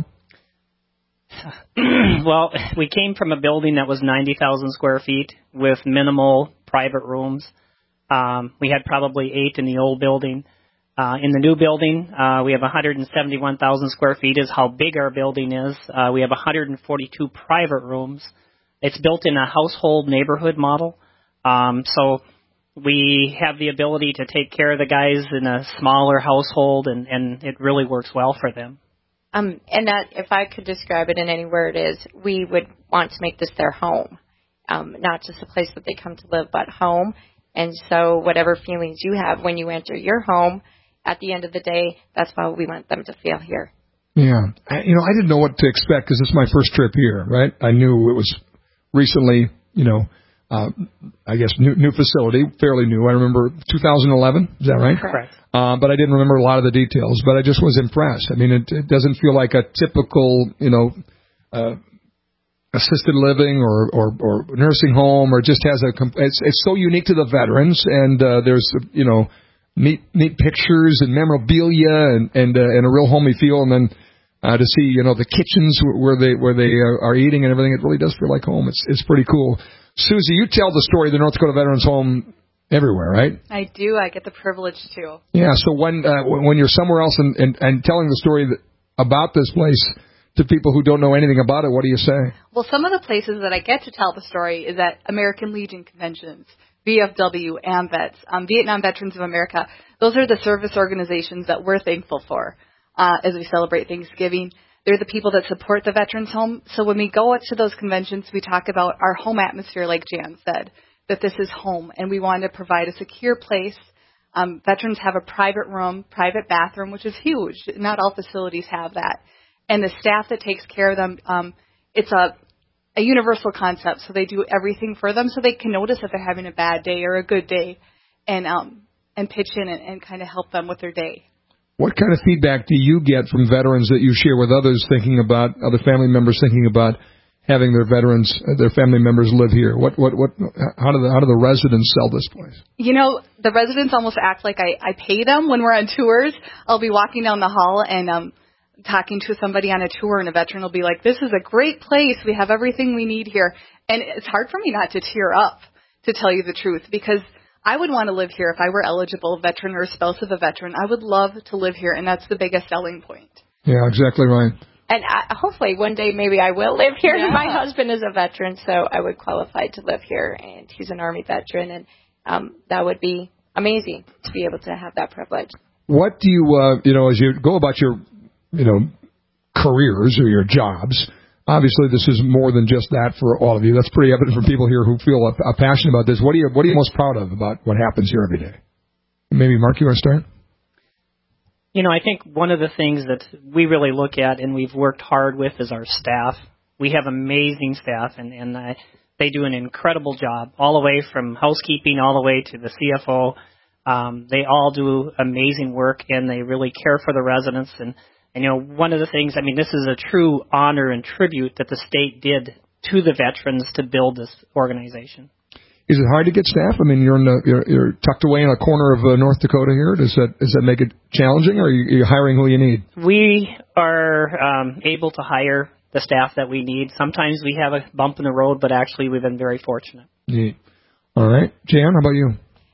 Well, we came from a building that was ninety thousand square feet with minimal private rooms. Um, we had probably eight in the old building. Uh, in the new building, uh, we have one hundred seventy-one thousand square feet is how big our building is. Uh, we have one hundred forty-two private rooms. It's built in a household neighborhood model. Um, so we have the ability to take care of the guys in a smaller household, and, and it really works well for them. Um, and that, if I could describe it in any word, is we would want to make this their home, um, not just a place that they come to live, but home. And so whatever feelings you have when you enter your home, at the end of the day, that's what we want them to feel here. Yeah. I, you know, I didn't know what to expect because this is my first trip here, right? I knew it was recently, you know, uh, I guess new, new facility, fairly new. I remember two thousand eleven. Is that right? Correct. Uh, but I didn't remember a lot of the details. But I just was impressed. I mean, it, it doesn't feel like a typical, you know, uh, assisted living or, or, or nursing home, or just has a. It's, it's so unique to the veterans, and uh, there's, you know, neat neat pictures and memorabilia and and, uh, and a real homey feel, and then uh, to see, you know, the kitchens where they where they are, are eating and everything. It really does feel like home. It's it's pretty cool. Susie, you tell the story of the North Dakota Veterans Home everywhere, right? I do. I get the privilege to. Yeah, so when uh, when you're somewhere else and, and, and telling the story that, about this place to people who don't know anything about it, what do you say? Well, some of the places that I get to tell the story is at American Legion conventions, V F W, AMVETS, um, Vietnam Veterans of America. Those are the service organizations that we're thankful for uh, as we celebrate Thanksgiving. They're the people that support the Veterans Home. So when we go to those conventions, we talk about our home atmosphere, like Jan said, that this is home, and we want to provide a secure place. Um, veterans have a private room, private bathroom, which is huge. Not all facilities have that. And the staff that takes care of them, um, it's a, a universal concept, so they do everything for them so they can notice if they're having a bad day or a good day and um, and pitch in and, and kind of help them with their day. What kind of feedback do you get from veterans that you share with others thinking about, other family members thinking about having their veterans, their family members live here? What, what, what, how do the, how do the residents sell this place? You know, the residents almost act like I, I pay them when we're on tours. I'll be walking down the hall and, um, talking to somebody on a tour, and a veteran will be like, this is a great place. We have everything we need here. And it's hard for me not to tear up, to tell you the truth, because I would want to live here if I were eligible, veteran or spouse of a veteran. I would love to live here, and that's the biggest selling point. Yeah, exactly right. And I, hopefully one day maybe I will live here. Yeah. My husband is a veteran, so I would qualify to live here, and he's an Army veteran, and um, that would be amazing to be able to have that privilege. What do you, uh, you know, as you go about your, you know, careers or your jobs, obviously this is more than just that for all of you. That's pretty evident from people here who feel a, a passion about this. What are you, what are you most proud of about what happens here every day? Maybe Mark, you want to start? You know, I think one of the things that we really look at and we've worked hard with is our staff. We have amazing staff, and, and uh, they do an incredible job, all the way from housekeeping all the way to the C F O. Um, they all do amazing work, and they really care for the residents. And, and, you know, one of the things, I mean, this is a true honor and tribute that the state did to the veterans to build this organization. Is it hard to get staff? I mean, you're in the, you're, you're tucked away in a corner of uh, North Dakota here. Does that does that make it challenging, or are you, are you hiring who you need? We are um, able to hire the staff that we need. Sometimes we have a bump in the road, but actually we've been very fortunate. Yeah. All right. Jan, how about you?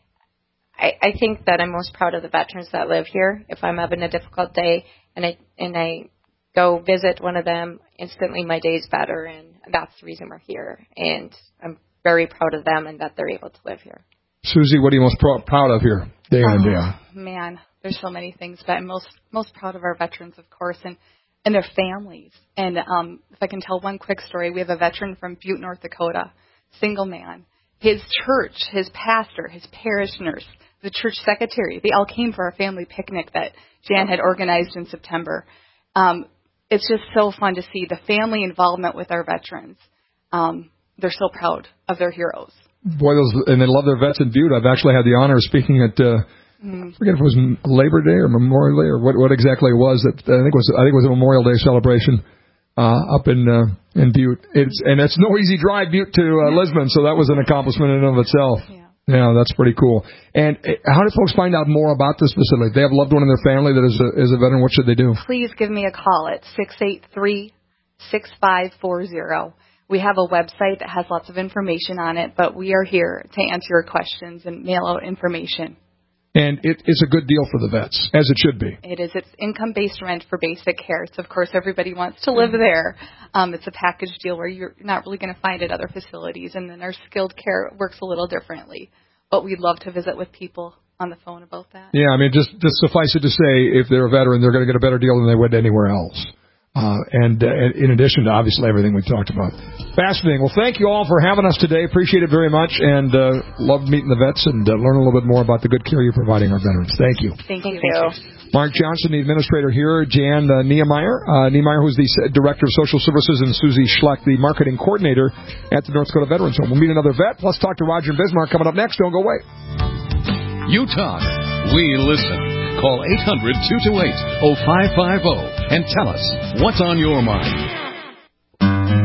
I, I think that I'm most proud of the veterans that live here. If I'm having a difficult day and I and I go visit one of them, instantly my day's better, and that's the reason we're here. And I'm very proud of them and that they're able to live here. Susie, what are you most pro- proud of here, day in and day out? Man, there's so many things, but I'm most most proud of our veterans, of course, and, and their families. And um, if I can tell one quick story, we have a veteran from Butte, North Dakota, single man. His church, his pastor, his parishioners, the church secretary, they all came for our family picnic that Jan had organized in September. Um, it's just so fun to see the family involvement with our veterans. Um, they're so proud of their heroes. Boy, those, and they love their vets in Butte. I've actually had the honor of speaking at, uh, mm. I forget if it was Labor Day or Memorial Day or what, what exactly it was. That I think it was I think it was a Memorial Day celebration uh, up in uh, in Butte. It's and it's no easy drive Butte to uh, Lisbon, so that was an accomplishment in and of itself. Yeah. Yeah, that's pretty cool. And uh, how do folks find out more about this facility? If they have a loved one in their family that is a, is a veteran, what should they do? Please give me a call at six eight three, six five four zero. We have a website that has lots of information on it, but we are here to answer your questions and mail out information. And it, it's a good deal for the vets, as it should be. It is. It's income-based rent for basic care. So, of course, everybody wants to live there. Um, it's a package deal where you're not really going to find it at other facilities. And then our skilled care works a little differently. But we'd love to visit with people on the phone about that. Yeah, I mean, just, just suffice it to say, if they're a veteran, they're going to get a better deal than they would anywhere else. Uh, and uh, in addition to, obviously, everything we've talked about. Fascinating. Well, thank you all for having us today. Appreciate it very much, and uh, loved meeting the vets and uh, learn a little bit more about the good care you're providing our veterans. Thank you. Thank you. Mark Johnson, the administrator here, Jan uh, Niemeyer, uh, Niemeyer, who's the Director of Social Services, and Susie Schleck, the Marketing Coordinator at the North Dakota Veterans Home. We'll meet another vet, plus talk to Roger and Bismarck coming up next. Don't go away. You talk. We listen. Call eight hundred, two two eight, oh five five oh and tell us what's on your mind.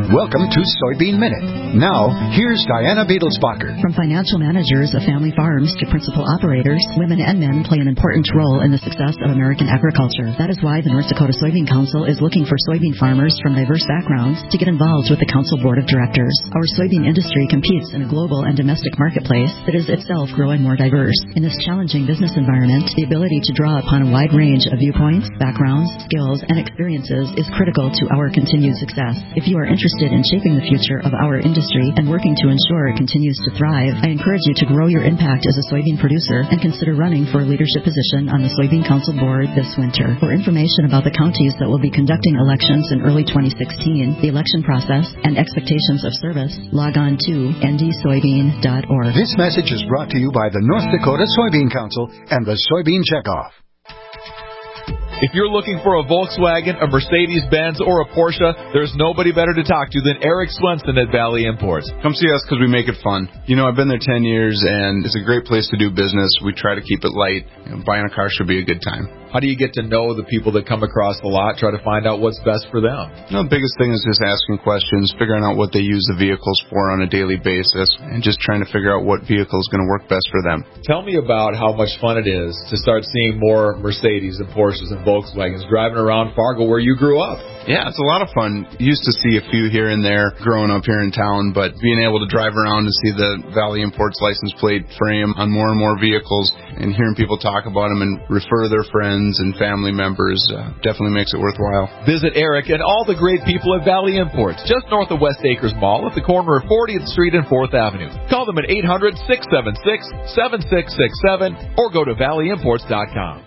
Welcome to Soybean Minute. Now, here's Diana Beadlesbacher. From financial managers of family farms to principal operators, women and men play an important role in the success of American agriculture. That is why the North Dakota Soybean Council is looking for soybean farmers from diverse backgrounds to get involved with the council board of directors. Our soybean industry competes in a global and domestic marketplace that is itself growing more diverse. In this challenging business environment, the ability to draw upon a wide range of viewpoints, backgrounds, skills, and experiences is critical to our continued success. If you are interested in shaping the future of our industry and working to ensure it continues to thrive, I encourage you to grow your impact as a soybean producer and consider running for a leadership position on the Soybean Council Board this winter. For information about the counties that will be conducting elections in early twenty sixteen, the election process, and expectations of service, log on to n d soybean dot org. This message is brought to you by the North Dakota Soybean Council and the Soybean Checkoff. If you're looking for a Volkswagen, a Mercedes-Benz, or a Porsche, there's nobody better to talk to than Eric Swenson at Valley Imports. Come see us because we make it fun. You know, I've been there ten years, and it's a great place to do business. We try to keep it light. You know, buying a car should be a good time. How do you get to know the people that come across the lot, try to find out what's best for them? You know, the biggest thing is just asking questions, figuring out what they use the vehicles for on a daily basis, and just trying to figure out what vehicle is going to work best for them. Tell me about how much fun it is to start seeing more Mercedes and Porsches and Volkswagens driving around Fargo where you grew up. Yeah, it's a lot of fun. Used to see a few here and there growing up here in town, but being able to drive around and see the Valley Imports license plate frame on more and more vehicles and hearing people talk about them and refer their friends and family members uh, definitely makes it worthwhile. Visit Eric and all the great people at Valley Imports, just north of West Acres Mall at the corner of fortieth Street and fourth Avenue. Call them at eight hundred, six seven six, seven six six seven or go to valley imports dot com.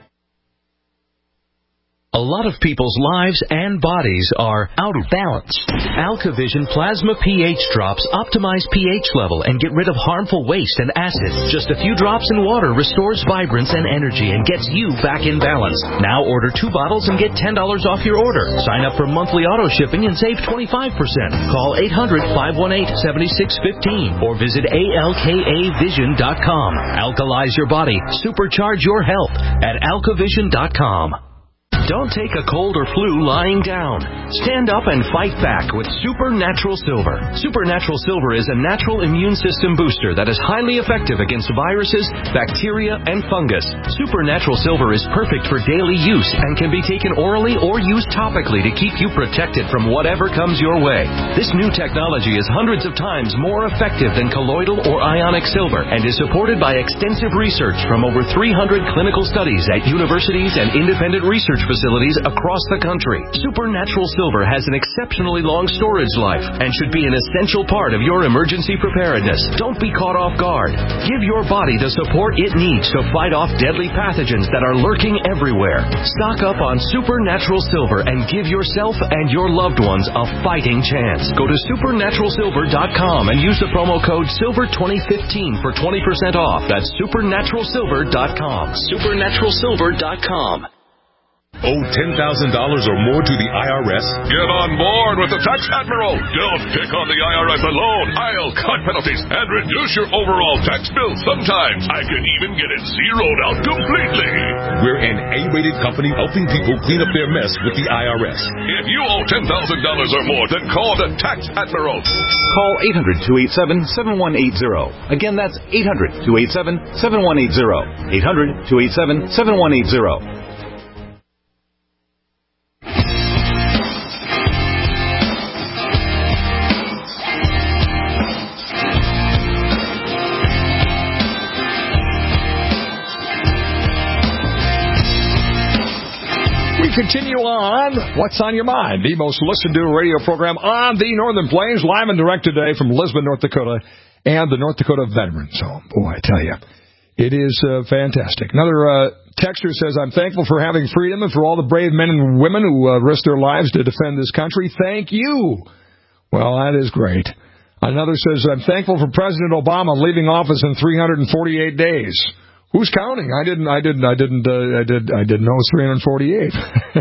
A lot of people's lives and bodies are out of balance. AlkaVision Plasma pH drops optimize pH level and get rid of harmful waste and acid. Just a few drops in water restores vibrance and energy and gets you back in balance. Now order two bottles and get ten dollars off your order. Sign up for monthly auto shipping and save twenty-five percent. Call eight hundred, five one eight, seven six one five or visit A L K A vision dot com. Alkalize your body. Supercharge your health at alka vision dot com. Don't take a cold or flu lying down. Stand up and fight back with Supernatural Silver. Supernatural Silver is a natural immune system booster that is highly effective against viruses, bacteria, and fungus. Supernatural Silver is perfect for daily use and can be taken orally or used topically to keep you protected from whatever comes your way. This new technology is hundreds of times more effective than colloidal or ionic silver and is supported by extensive research from over three hundred clinical studies at universities and independent research facilities facilities across the country. Supernatural Silver has an exceptionally long storage life and should be an essential part of your emergency preparedness. Don't be caught off guard. Give your body the support it needs to fight off deadly pathogens that are lurking everywhere. Stock up on Supernatural Silver and give yourself and your loved ones a fighting chance. Go to supernatural silver dot com and use the promo code silver twenty fifteen for twenty percent off. That's supernatural silver dot com. supernatural silver dot com. Owe ten thousand dollars or more to the I R S? Get on board with the Tax Admiral. Don't pick on the I R S alone. I'll cut penalties and reduce your overall tax bill. Sometimes I can even get it zeroed out completely. We're an A-rated company helping people clean up their mess with the I R S. If you owe ten thousand dollars or more, then call the Tax Admiral. Call eight hundred, two eight seven, seven one eight zero. Again, that's eight hundred, two eight seven, seven one eight zero. eight hundred, two eight seven, seven one eight zero. Continue on What's on Your Mind, the most listened to radio program on the Northern Plains, live and direct today from Lisbon, North Dakota, and the North Dakota Veterans Home. Boy, I tell you, it is uh, fantastic. Another uh, texter says, I'm thankful for having freedom and for all the brave men and women who uh, risk their lives to defend this country. Thank you. Well, that is great. Another says, I'm thankful for President Obama leaving office in three hundred forty-eight days. Who's counting? I didn't. I didn't. I didn't. Uh, I did. I didn't know it was three hundred forty-eight.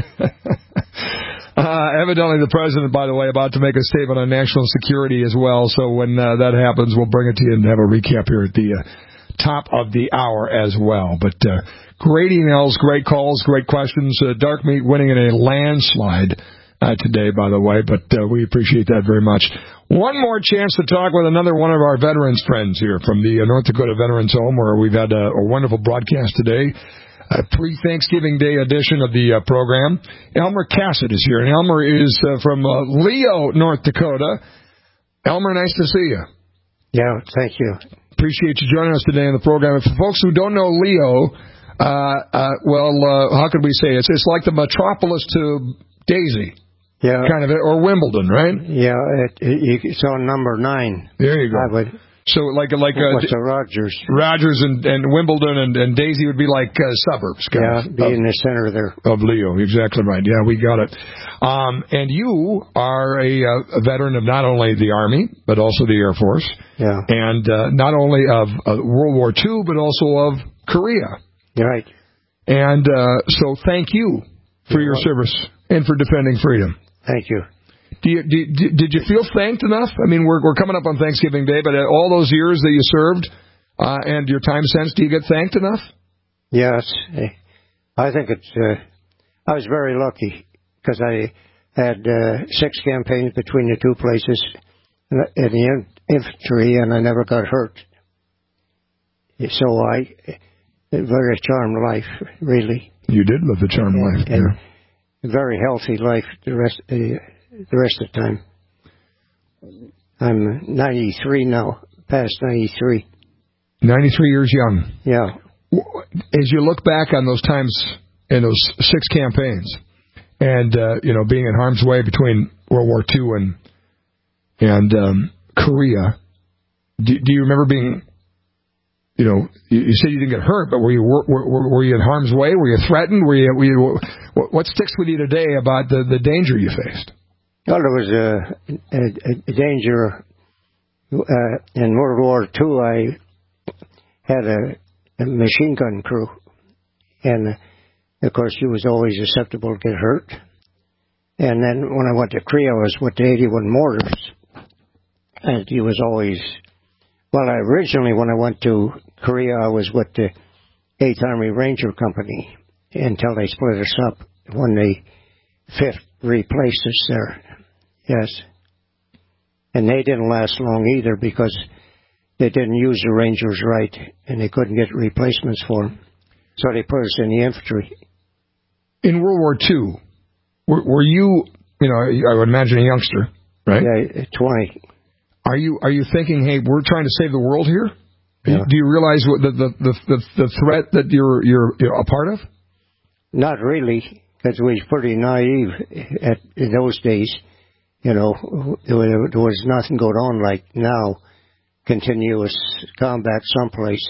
uh, evidently, the president, by the way, about to make a statement on national security as well. So when uh, that happens, we'll bring it to you and have a recap here at the uh, top of the hour as well. But uh, great emails, great calls, great questions. Uh, Dark Meat winning in a landslide uh, today, by the way, but uh, we appreciate that very much. One more chance to talk with another one of our veterans friends here from the uh, North Dakota Veterans Home, where we've had a, a wonderful broadcast today, a pre-Thanksgiving Day edition of the uh, program. Elmer Cassett is here, and Elmer is uh, from uh, Leo, North Dakota. Elmer, nice to see you. Yeah, thank you. Appreciate you joining us today in the program. And for folks who don't know Leo, uh, uh, well, uh, how could we say it? It's, it's like the metropolis to Daisy. Yeah. Kind of, or Wimbledon, right? Yeah, it, it, it's on number nine. There you go. I would, so like like uh, what's the Rogers? Rogers and, and Wimbledon and, and Daisy would be like uh, suburbs. Kind yeah, of, be of, in the center there. Of Leo, exactly right. Yeah, we got it. Um, and you are a, a veteran of not only the Army, but also the Air Force. Yeah. And uh, not only of uh, World War Two, but also of Korea. Right. And uh, so thank you for your service and for defending freedom. Thank you. Do you, do, did you feel thanked enough? I mean, we're we're coming up on Thanksgiving Day, but all those years that you served uh, and your time since, do you get thanked enough? Yes. I think it's, uh, I was very lucky because I had uh, six campaigns between the two places in the infantry, and I never got hurt. So I, a very charmed life, really. You did live a charmed life. And yeah. A very healthy life the rest uh, the rest of the time. I'm ninety-three now, past ninety-three. ninety-three years young. Yeah. As you look back on those times in those six campaigns, and uh, you know, being in harm's way between World War Two and and um, Korea, do, do you remember being, you know, you, you said you didn't get hurt, but were you were, were, were you in harm's way? Were you threatened? Were you, were you what, what sticks with you today about the, the danger you faced? Well, there was a, a, a danger uh, in World War Two. I had a, a machine gun crew, and uh, of course, you was always susceptible to get hurt. And then when I went to Korea, I was with the eighty-one Mortars, and he was always. Well, I originally, when I went to Korea, I was with the eighth Army Ranger Company until they split us up when the fifth replaced us there. Yes. And they didn't last long either because they didn't use the Rangers right and they couldn't get replacements for them. So they put us in the infantry. In World War Two, were, were you, you know, I would imagine a youngster, right? Yeah, twenty. Are you are you thinking, hey, we're trying to save the world here? Yeah. Do you realize what the the, the the the threat that you're you're you're a part of? Not really, because we was pretty naive at in those days. You know, there was nothing going on like now, continuous combat someplace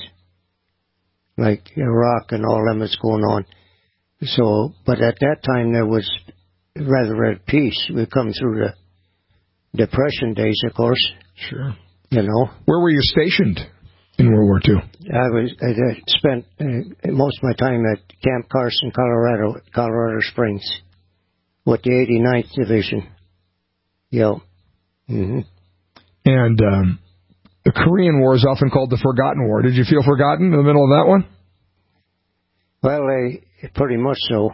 like Iraq and all them is going on. So, but at that time there was rather at peace. We come through the Depression days, of course. Sure. You know. Where were you stationed in World War Two? I was I spent uh, most of my time at Camp Carson, Colorado, Colorado Springs, with the eighty-ninth Division. Yeah. Mm-hmm. And um, the Korean War is often called the Forgotten War. Did you feel forgotten in the middle of that one? Well, uh, pretty much so.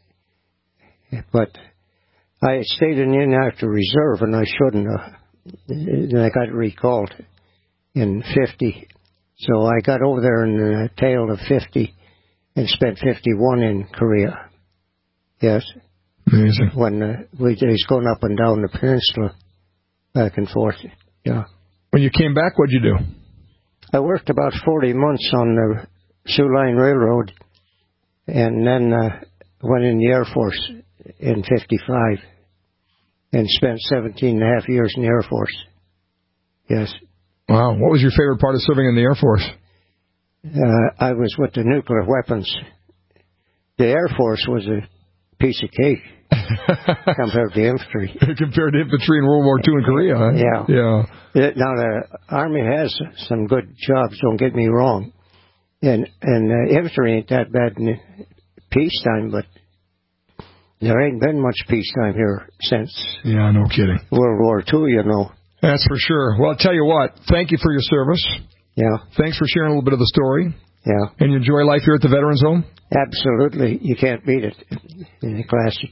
But I stayed in the inactive reserve, and I shouldn't have. Then I got recalled in fifty. So I got over there in the tail of fifty and spent fifty-one in Korea. Yes. Amazing. When uh, we was going up and down the peninsula, back and forth. Yeah. When you came back, what'd you do? I worked about forty months on the Sioux Line Railroad, and then uh, went in the Air Force in fifty-five. And spent seventeen and a half years in the Air Force. Yes. Wow. What was your favorite part of serving in the Air Force? Uh, I was with the nuclear weapons. The Air Force was a piece of cake compared to infantry. Compared to infantry in World War Two in Korea, huh? Yeah. Yeah. Now, the Army has some good jobs, don't get me wrong. And, and uh, infantry ain't that bad in peacetime, but there ain't been much peacetime here since. Yeah, no kidding. World War Two, you know. That's for sure. Well, I'll tell you what. Thank you for your service. Yeah. Thanks for sharing a little bit of the story. Yeah. And you enjoy life here at the Veterans Home? Absolutely. You can't beat it. In a classic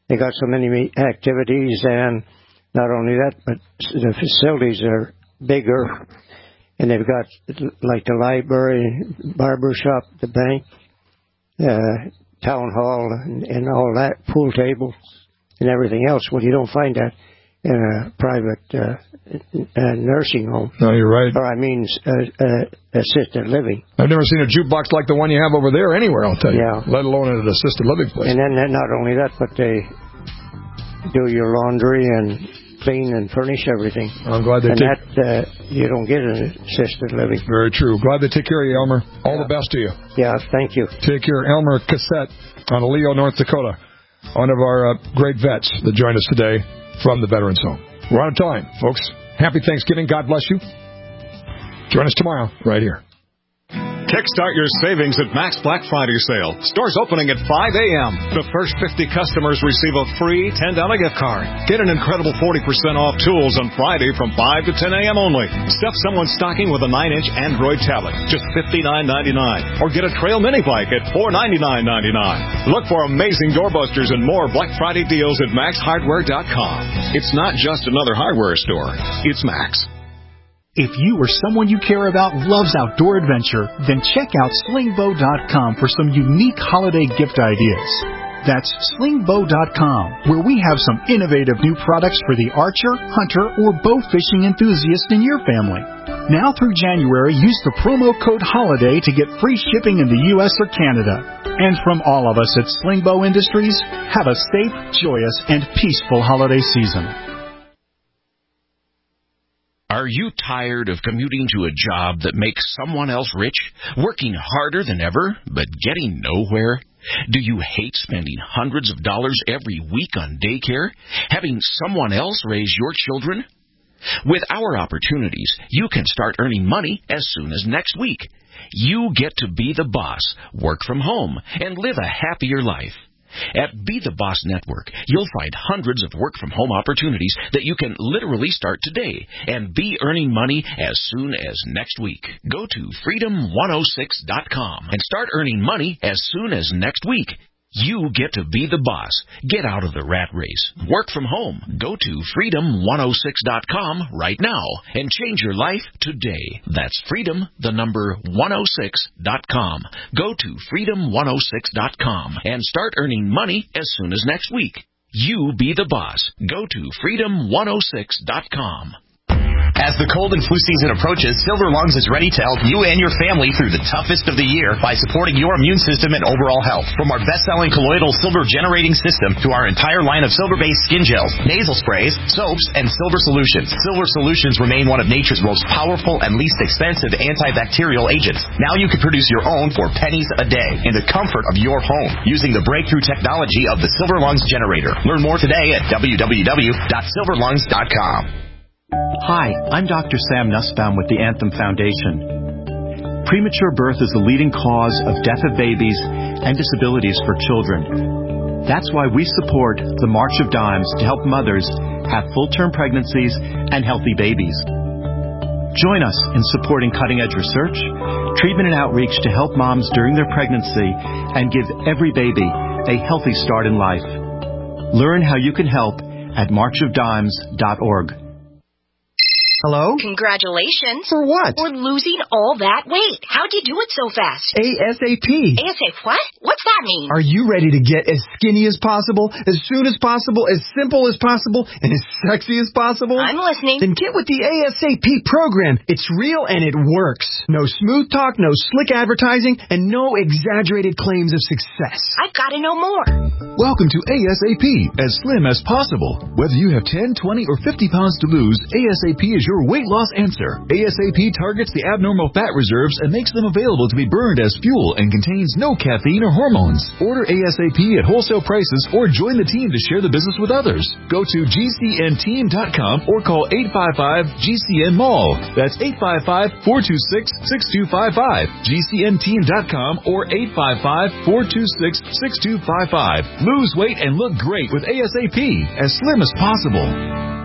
they got so many activities, and not only that, but the facilities are bigger, and they've got like the library, barber shop, the bank, uh, town hall, and, and all that, pool tables, and everything else. Well, you don't find that in a private uh, uh, nursing home. No, you're right. Or I mean, uh, uh, assisted living. I've never seen a jukebox like the one you have over there anywhere, I'll tell you. Yeah. Let alone at an assisted living place. And then not only that, but they do your laundry and clean and furnish everything. I'm glad they and take... that uh, you don't get in assisted living. Very true. Glad they take care of you, Elmer. All yeah. the best to you. Yeah, thank you. Take care. Elmer Cassette out of Leo, North Dakota. One of our uh, great vets that joined us today from the Veterans Home. We're out of time, folks. Happy Thanksgiving. God bless you. Join us tomorrow right here. Kickstart your savings at Max Black Friday sale. Stores opening at five a.m. The first fifty customers receive a free ten dollars gift card. Get an incredible forty percent off tools on Friday from five to ten a.m. only. Stuff someone's stocking with a nine inch Android tablet, just fifty-nine ninety-nine. Or get a Trail mini bike at four ninety-nine ninety-nine. Look for amazing doorbusters and more Black Friday deals at max hardware dot com. It's not just another hardware store. It's Max. If you or someone you care about loves outdoor adventure, then check out sling bow dot com for some unique holiday gift ideas. That's sling bow dot com, where we have some innovative new products for the archer, hunter, or bow fishing enthusiast in your family. Now through January, use the promo code HOLIDAY to get free shipping in the U S or Canada. And from all of us at Sling Bow Industries, have a safe, joyous, and peaceful holiday season. Are you tired of commuting to a job that makes someone else rich, working harder than ever, but getting nowhere? Do you hate spending hundreds of dollars every week on daycare, having someone else raise your children? With our opportunities, you can start earning money as soon as next week. You get to be the boss, work from home, and live a happier life. At Be the Boss Network, you'll find hundreds of work-from-home opportunities that you can literally start today and be earning money as soon as next week. Go to freedom one oh six dot com and start earning money as soon as next week. You get to be the boss. Get out of the rat race. Work from home. Go to freedom one oh six dot com right now and change your life today. That's freedom, the number one oh six dot com. Go to freedom one oh six dot com and start earning money as soon as next week. You be the boss. Go to freedom one oh six dot com. As the cold and flu season approaches, Silver Lungs is ready to help you and your family through the toughest of the year by supporting your immune system and overall health. From our best-selling colloidal silver generating system to our entire line of silver-based skin gels, nasal sprays, soaps, and silver solutions. Silver solutions remain one of nature's most powerful and least expensive antibacterial agents. Now you can produce your own for pennies a day in the comfort of your home using the breakthrough technology of the Silver Lungs generator. Learn more today at w w w dot silver lungs dot com. Hi, I'm Doctor Sam Nussbaum with the Anthem Foundation. Premature birth is the leading cause of death of babies and disabilities for children. That's why we support the March of Dimes to help mothers have full-term pregnancies and healthy babies. Join us in supporting cutting-edge research, treatment and outreach to help moms during their pregnancy and give every baby a healthy start in life. Learn how you can help at march of dimes dot org. Hello? Congratulations. For what? For losing all that weight. How'd you do it so fast? ASAP. ASAP what? What's that mean? Are you ready to get as skinny as possible, as soon as possible, as simple as possible, and as sexy as possible? I'm listening. Then get with the ASAP program. It's real and it works. No smooth talk, no slick advertising, and no exaggerated claims of success. I've got to know more. Welcome to ASAP, as slim as possible. Whether you have ten, twenty, or fifty pounds to lose, ASAP is your weight loss answer. ASAP targets the abnormal fat reserves and makes them available to be burned as fuel and contains no caffeine or hormones. Order ASAP at wholesale prices or join the team to share the business with others. Go to G C N team dot com or call eight five five G C N mall. That's eight five five, four two six, six two five five. G C N team dot com or eight five five, four two six, six two five five. Lose weight and look great with ASAP, as slim as possible.